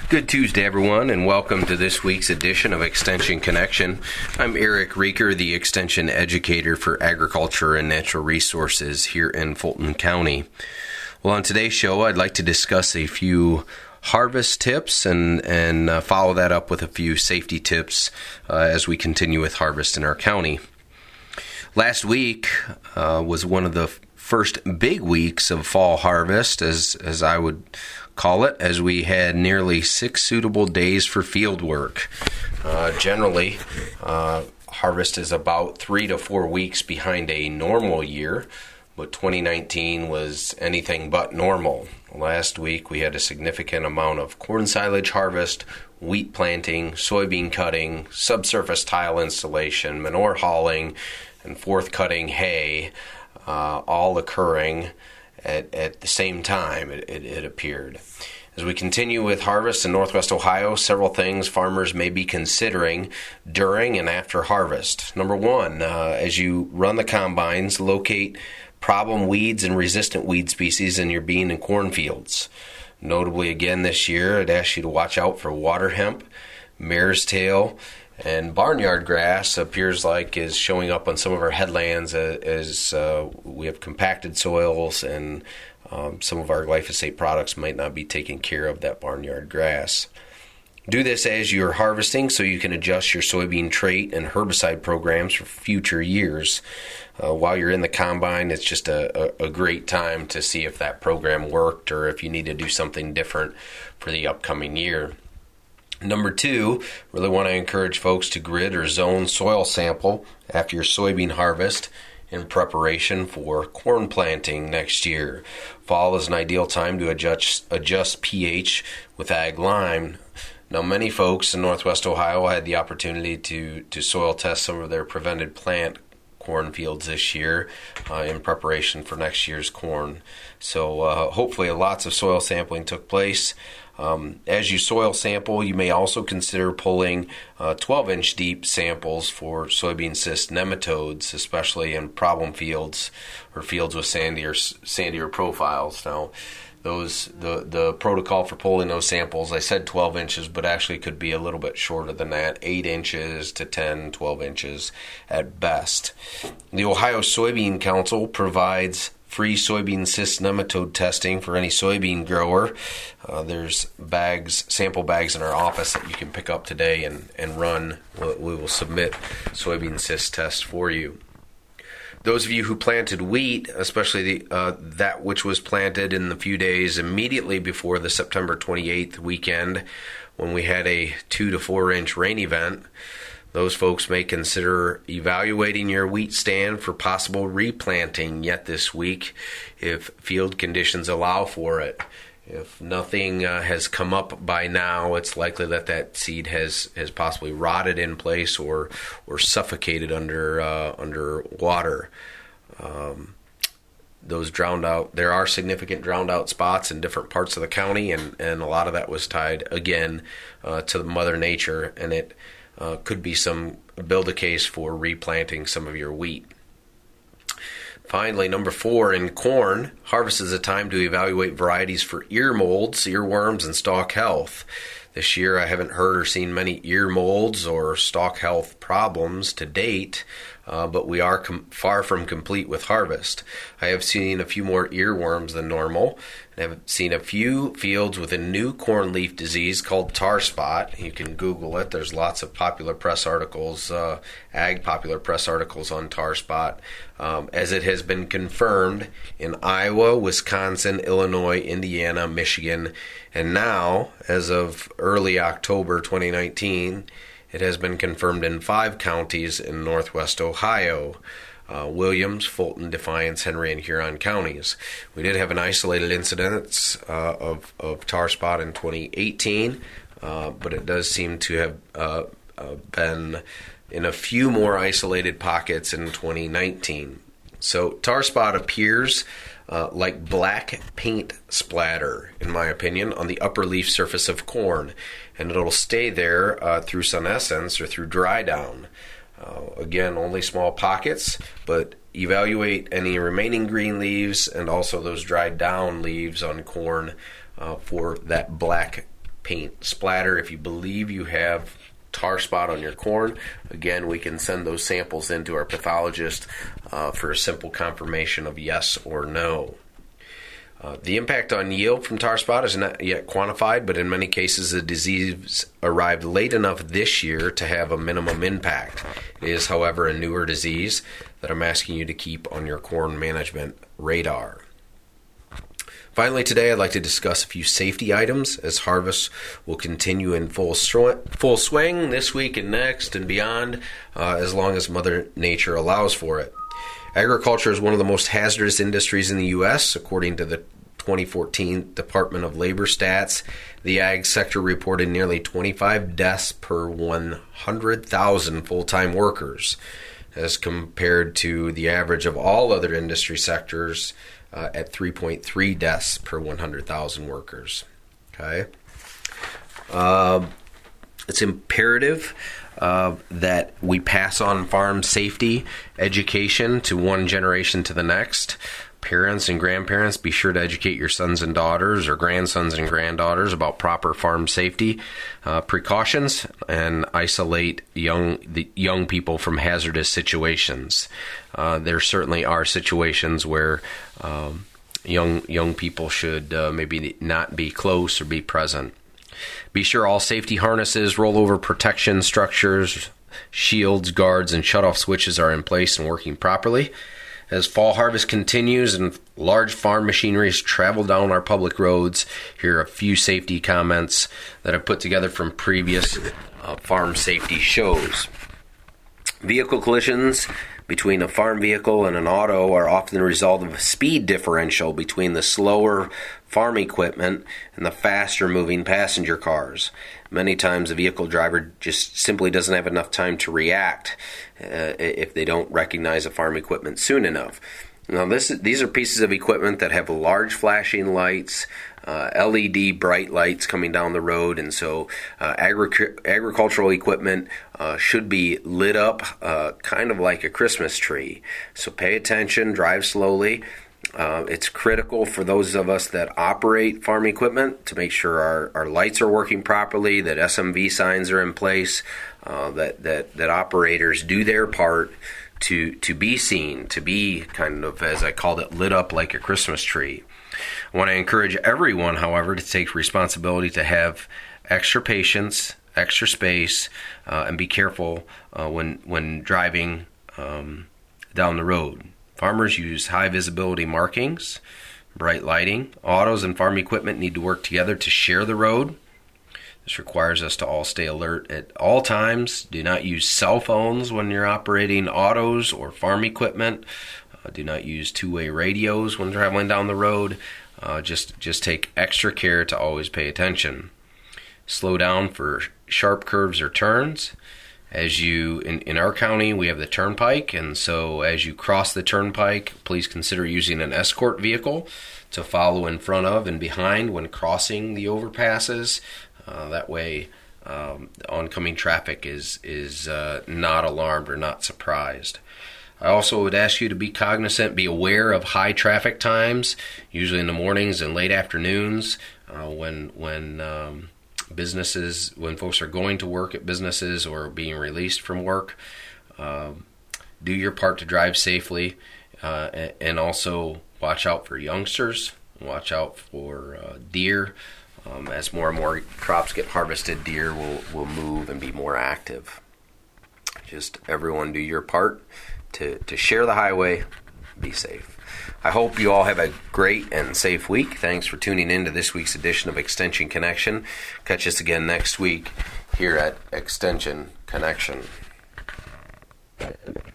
Good Tuesday, everyone, and welcome to this week's edition of Extension Connection. I'm Eric Rieker, the Extension Educator for Agriculture and Natural Resources here in Fulton County. Well, on today's show, I'd like to discuss a few harvest tips and follow that up with a few safety tips as we continue with harvest in our county. Last week was one of the first big weeks of fall harvest, as I would call it, as we had nearly 6 suitable days for field work. Generally, harvest is about 3 to 4 weeks behind a normal year, but 2019 was anything but normal. Last week we had a significant amount of corn silage harvest, wheat planting, soybean cutting, subsurface tile installation, manure hauling, and fourth cutting hay, all occurring at the same time, it appeared. As we continue with harvest in Northwest Ohio, several things farmers may be considering during and after harvest. Number one, as you run the combines, locate problem weeds and resistant weed species in your bean and corn fields. Notably, again this year, I'd ask you to watch out for water hemp, mare's tail, and barnyard grass appears like is showing up on some of our headlands as we have compacted soils and some of our glyphosate products might not be taking care of that barnyard grass. Do this as you're harvesting so you can adjust your soybean trait and herbicide programs for future years. While you're in the combine, it's just a great time to see if that program worked or if you need to do something different for the upcoming year. Number two, really want to encourage folks to grid or zone soil sample after your soybean harvest in preparation for corn planting next year. Fall is an ideal time to adjust pH with Ag Lime. Now, many folks in Northwest Ohio had the opportunity to soil test some of their prevented plant cornfields this year in preparation for next year's corn. So hopefully lots of soil sampling took place. As you soil sample, you may also consider pulling 12-inch deep samples for soybean cyst nematodes, especially in problem fields or fields with sandier profiles. Now, the protocol for pulling those samples, I said 12 inches, but actually could be a little bit shorter than that, 8 inches to 10, 12 inches at best. The Ohio Soybean Council provides free soybean cyst nematode testing for any soybean grower. There's sample bags in our office that you can pick up today and run. We will submit soybean cyst tests for you. Those of you who planted wheat, especially that which was planted in the few days immediately before the September 28th weekend when we had a 2 to 4 inch rain event, those folks may consider evaluating your wheat stand for possible replanting yet this week if field conditions allow for it. If nothing has come up by now, it's likely that seed has possibly rotted in place or suffocated under water. Those drowned out. There are significant drowned out spots in different parts of the county, and a lot of that was tied again to Mother Nature, and it could be build a case for replanting some of your wheat. Finally, number 4, in corn, harvest is a time to evaluate varieties for ear molds, earworms, and stalk health. This year I haven't heard or seen many ear molds or stalk health problems to date, but we are far from complete with harvest. I have seen a few more earworms than normal, and have seen a few fields with a new corn leaf disease called tar spot. You can Google it. There's lots of popular press articles, ag popular press articles on tar spot, as it has been confirmed in Iowa, Wisconsin, Illinois, Indiana, Michigan, and now, as of early October 2019, it has been confirmed in 5 counties in Northwest Ohio. Williams, Fulton, Defiance, Henry, and Huron counties. We did have an isolated incidence of tar spot in 2018, but it does seem to have been in a few more isolated pockets in 2019. So tar spot appears like black paint splatter, in my opinion, on the upper leaf surface of corn, and it'll stay there through senescence or through dry down. Again, only small pockets, but evaluate any remaining green leaves and also those dried down leaves on corn for that black paint splatter. If you believe you have tar spot on your corn, again, we can send those samples into our pathologist for a simple confirmation of yes or no. The impact on yield from tar spot is not yet quantified, but in many cases the disease arrived late enough this year to have a minimum impact. It is, however, a newer disease that I'm asking you to keep on your corn management radar. Finally, today I'd like to discuss a few safety items as harvest will continue in full swing this week and next and beyond, as long as Mother Nature allows for it. Agriculture is one of the most hazardous industries in the U.S. According to the 2014 Department of Labor stats, the ag sector reported nearly 25 deaths per 100,000 full-time workers, as compared to the average of all other industry sectors at 3.3 deaths per 100,000 workers. Okay, it's imperative that we pass on farm safety education to one generation to the next. Parents and grandparents, be sure to educate your sons and daughters or grandsons and granddaughters about proper farm safety precautions and isolate young people from hazardous situations. There certainly are situations where young people should maybe not be close or be present. Be sure all safety harnesses, rollover protection structures, shields, guards, and shutoff switches are in place and working properly. As fall harvest continues and large farm machineries travel down our public roads, here are a few safety comments that I've put together from previous farm safety shows. Vehicle collisions between a farm vehicle and an auto are often the result of a speed differential between the slower farm equipment and the faster moving passenger cars. Many times a vehicle driver just simply doesn't have enough time to react if they don't recognize the farm equipment soon enough. Now, these are pieces of equipment that have large flashing lights, LED bright lights coming down the road, and so agricultural equipment should be lit up kind of like a Christmas tree. So pay attention, drive slowly. It's critical for those of us that operate farm equipment to make sure our lights are working properly, that SMV signs are in place, that operators do their part to be seen, to be kind of, as I called it, lit up like a Christmas tree. I want to encourage everyone, however, to take responsibility to have extra patience, extra space, and be careful when driving down the road. Farmers use high visibility markings, bright lighting. Autos and farm equipment need to work together to share the road. This requires us to all stay alert at all times. Do not use cell phones when you're operating autos or farm equipment. Do not use two-way radios when traveling down the road. Just take extra care to always pay attention. Slow down for sharp curves or turns. As you, in our county, we have the turnpike, and so as you cross the turnpike, please consider using an escort vehicle to follow in front of and behind when crossing the overpasses. That way, oncoming traffic is not alarmed or not surprised. I also would ask you to be cognizant, be aware of high traffic times, usually in the mornings and late afternoons, when folks are going to work at businesses or being released from work. Do your part to drive safely, and also watch out for youngsters, watch out for deer. As more and more crops get harvested, deer will move and be more active. Just everyone do your part to share the highway, be safe. I hope you all have a great and safe week. Thanks for tuning in to this week's edition of Extension Connection. Catch us again next week here at Extension Connection.